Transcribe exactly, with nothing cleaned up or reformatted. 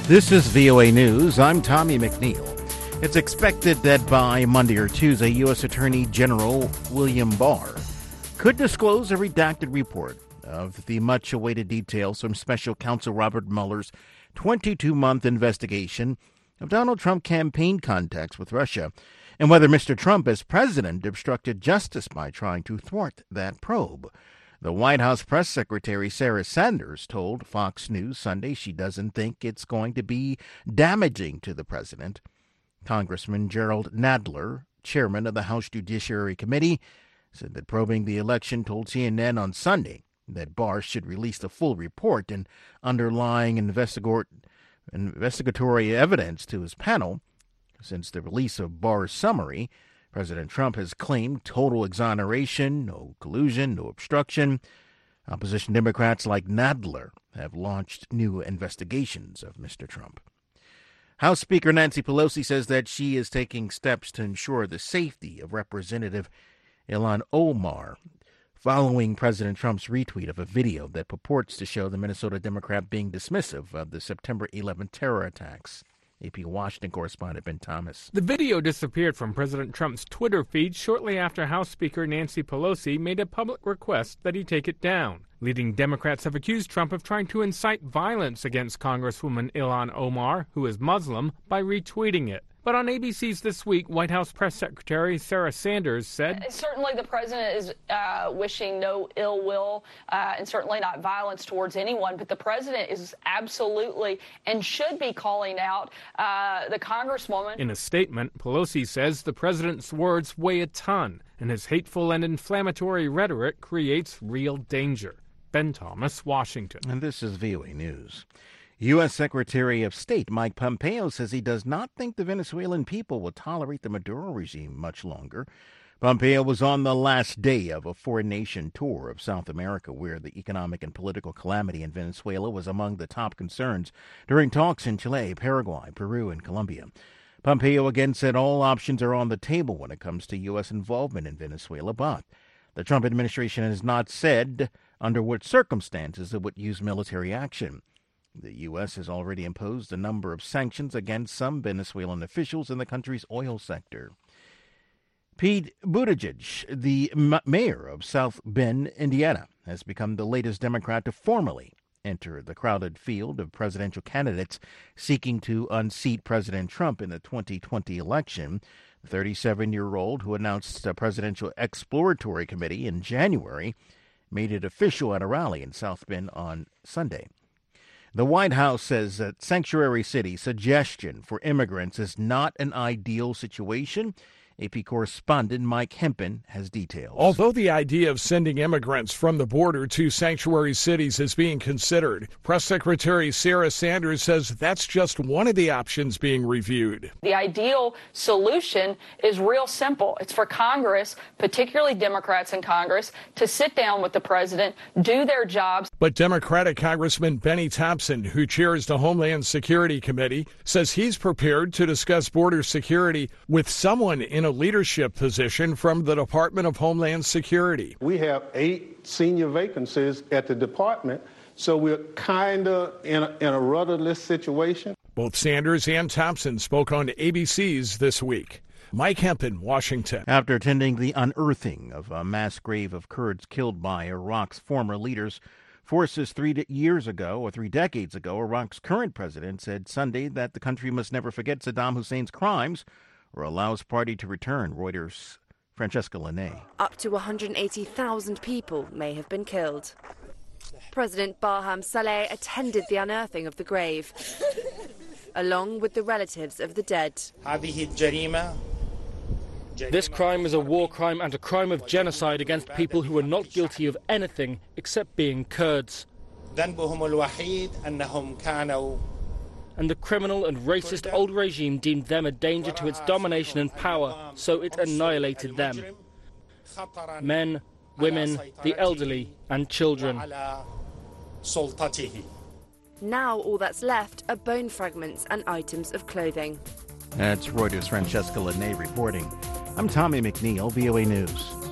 This is V O A News. I'm Tommy McNeil. It's expected that by Monday or Tuesday, U S. Attorney General William Barr could disclose a redacted report of the much-awaited details from Special Counsel Robert Mueller's twenty-two month investigation of Donald Trump campaign contacts with Russia and whether Mister Trump, as president, obstructed justice by trying to thwart that probe. The White House press secretary Sarah Sanders told Fox News Sunday she doesn't think it's going to be damaging to the president. Congressman Gerald Nadler, chairman of the House Judiciary Committee, said that probing the election told C N N on Sunday that Barr should release the full report and underlying investigor- investigatory evidence to his panel. Since the release of Barr's summary, President Trump has claimed total exoneration, no collusion, no obstruction. Opposition Democrats like Nadler have launched new investigations of Mister Trump. House Speaker Nancy Pelosi says that she is taking steps to ensure the safety of Representative Ilhan Omar following President Trump's retweet of a video that purports to show the Minnesota Democrat being dismissive of the September eleventh terror attacks. A P Washington correspondent Ben Thomas. The video disappeared from President Trump's Twitter feed shortly after House Speaker Nancy Pelosi made a public request that he take it down. Leading Democrats have accused Trump of trying to incite violence against Congresswoman Ilhan Omar, who is Muslim, by retweeting it. But on A B C's This Week, White House Press Secretary Sarah Sanders said, certainly the president is uh, wishing no ill will uh, and certainly not violence towards anyone, but the president is absolutely and should be calling out uh, the Congresswoman. In a statement, Pelosi says the president's words weigh a ton, and his hateful and inflammatory rhetoric creates real danger. Ben Thomas, Washington. And this is V O A News. U S. Secretary of State Mike Pompeo says he does not think the Venezuelan people will tolerate the Maduro regime much longer. Pompeo was on the last day of a four-nation tour of South America, where the economic and political calamity in Venezuela was among the top concerns during talks in Chile, Paraguay, Peru, and Colombia. Pompeo again said all options are on the table when it comes to U S involvement in Venezuela, but the Trump administration has not said under what circumstances it would use military action. The U S has already imposed a number of sanctions against some Venezuelan officials in the country's oil sector. Pete Buttigieg, the m- mayor of South Bend, Indiana, has become the latest Democrat to formally enter the crowded field of presidential candidates seeking to unseat President Trump in the twenty twenty election. The thirty-seven-year-old, who announced a presidential exploratory committee in January, made it official at a rally in South Bend on Sunday. The White House says that sanctuary city suggestion for immigrants is not an ideal situation. A P correspondent Mike Hempen has details. Although the idea of sending immigrants from the border to sanctuary cities is being considered, Press Secretary Sarah Sanders says that's just one of the options being reviewed. The ideal solution is real simple. It's for Congress, particularly Democrats in Congress, to sit down with the president, do their jobs. But Democratic Congressman Benny Thompson, who chairs the Homeland Security Committee, says he's prepared to discuss border security with someone in a leadership position from the Department of Homeland Security. We have eight senior vacancies at the department, so we're kind of in a, in a rudderless situation. Both Sanders and Thompson spoke on A B C's This Week. Mike Hempen, Washington. After attending the unearthing of a mass grave of Kurds killed by Iraq's former leaders forces three de- years ago, or three decades ago, Iraq's current president said Sunday that the country must never forget Saddam Hussein's crimes or allow his party to return. Reuters' Francesca Linne. Up to one hundred eighty thousand people may have been killed. President Barham Saleh attended the unearthing of the grave, along with the relatives of the dead. This crime is a war crime and a crime of genocide against people who are not guilty of anything except being Kurds. And the criminal and racist old regime deemed them a danger to its domination and power, so it annihilated them. Men, women, the elderly, and children. Now all that's left are bone fragments and items of clothing. That's Reuters' Francesca Linne reporting. I'm Tommy McNeil, V O A News.